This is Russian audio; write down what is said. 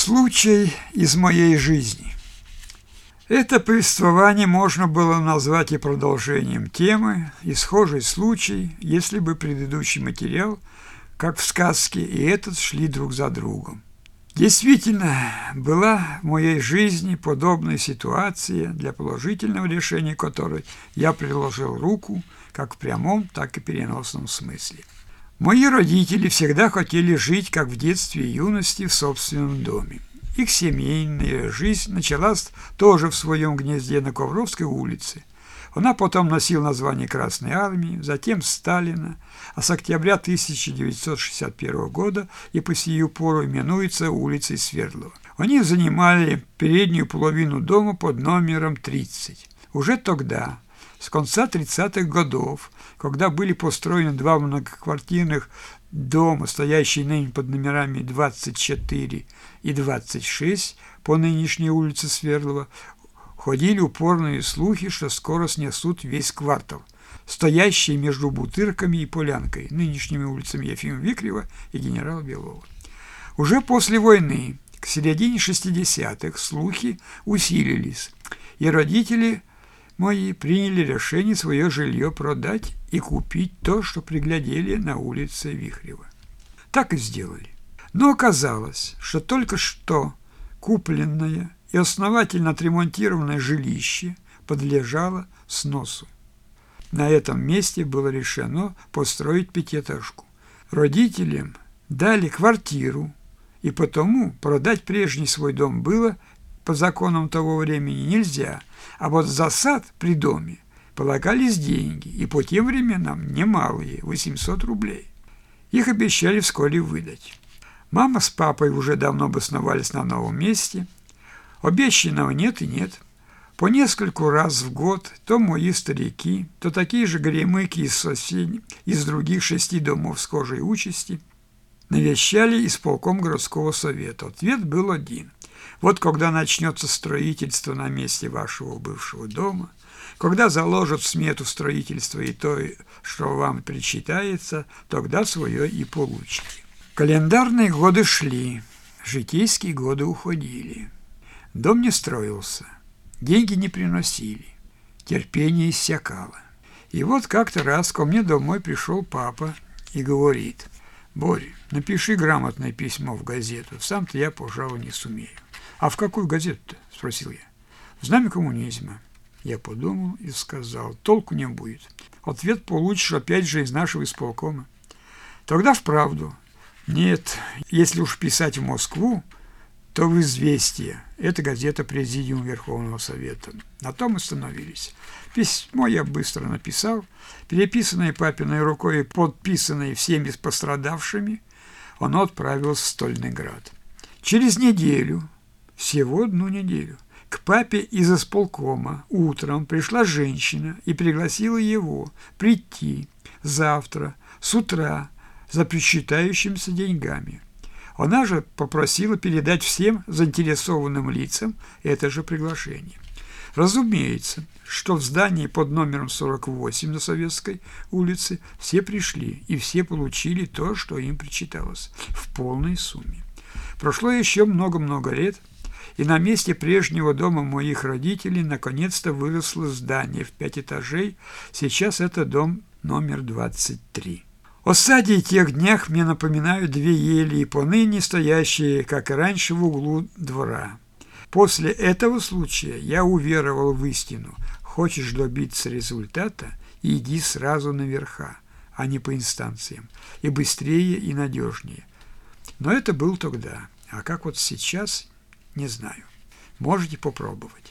Случай из моей жизни. Это повествование можно было назвать и продолжением темы, и схожий случай, если бы предыдущий материал, как в сказке, и этот шли друг за другом. Действительно, была в моей жизни подобная ситуация, для положительного решения которой я приложил руку как в прямом, так и переносном смысле. Мои родители всегда хотели жить, как в детстве и юности, в собственном доме. Их семейная жизнь началась тоже в своем гнезде на Ковровской улице. Она потом носила название Красной Армии, затем Сталина, а с октября 1961 года и по сию пору именуется улицей Свердлова. Они занимали переднюю половину дома под номером 30. Уже тогда, с конца 30-х годов, когда были построены два многоквартирных дома, стоящие ныне под номерами 24 и 26 по нынешней улице Свердлова, ходили упорные слухи, что скоро снесут весь квартал, стоящий между Бутырками и Полянкой, нынешними улицами Ефима Викрева и генерала Белова. Уже после войны, к середине 60-х, слухи усилились, и родители мои приняли решение свое жилье продать и купить то, что приглядели на улице Вихрева. Так и сделали. Но оказалось, что только что купленное и основательно отремонтированное жилище подлежало сносу. На этом месте было решено построить пятиэтажку. Родителям дали квартиру, и потому продать прежний свой дом было по законам того времени нельзя, а вот за сад при доме полагались деньги, и по тем временам немалые, 800 рублей. Их обещали вскоре выдать. Мама с папой уже давно обосновались на новом месте. Обещанного нет и нет. По нескольку раз в год то мои старики, то такие же горемыки из соседей, из других 6 домов схожей участи, навещали исполком городского совета. Ответ был один. Вот когда начнется строительство на месте вашего бывшего дома, когда заложат в смету строительства и то, что вам причитается, тогда свое и получите. Календарные годы шли, житейские годы уходили. Дом не строился, деньги не приносили, терпение иссякало. И вот как-то раз ко мне домой пришел папа и говорит: «Боря, напиши грамотное письмо в газету, сам-то я, пожалуй, не сумею». «А в какую газету-то?» – спросил я. «В Знамя коммунизма». Я подумал и сказал: «Толку не будет. Ответ получишь опять же из нашего исполкома». Тогда вправду. Нет, если уж писать в Москву, то в «Известия». Это газета Президиума Верховного Совета. На том и становились. Письмо я быстро написал, переписанное папиной рукой и подписанное всеми пострадавшими, оно отправилось в Стольный Град. Через неделю, всего одну неделю, к папе из исполкома утром пришла женщина и пригласила его прийти завтра с утра за причитающимися деньгами. Она же попросила передать всем заинтересованным лицам это же приглашение. Разумеется, что в здании под номером 48 на Советской улице все пришли и все получили то, что им причиталось, в полной сумме. Прошло еще много-много лет, и на месте прежнего дома моих родителей наконец-то выросло здание в 5 этажей. Сейчас это дом номер 23. О саде и тех днях мне напоминают 2 ели, и поныне стоящие, как и раньше, в углу двора. После этого случая я уверовал в истину: хочешь добиться результата, иди сразу наверха, а не по инстанциям, и быстрее, и надежнее. Но это было тогда, а как вот сейчас, не знаю. Можете попробовать.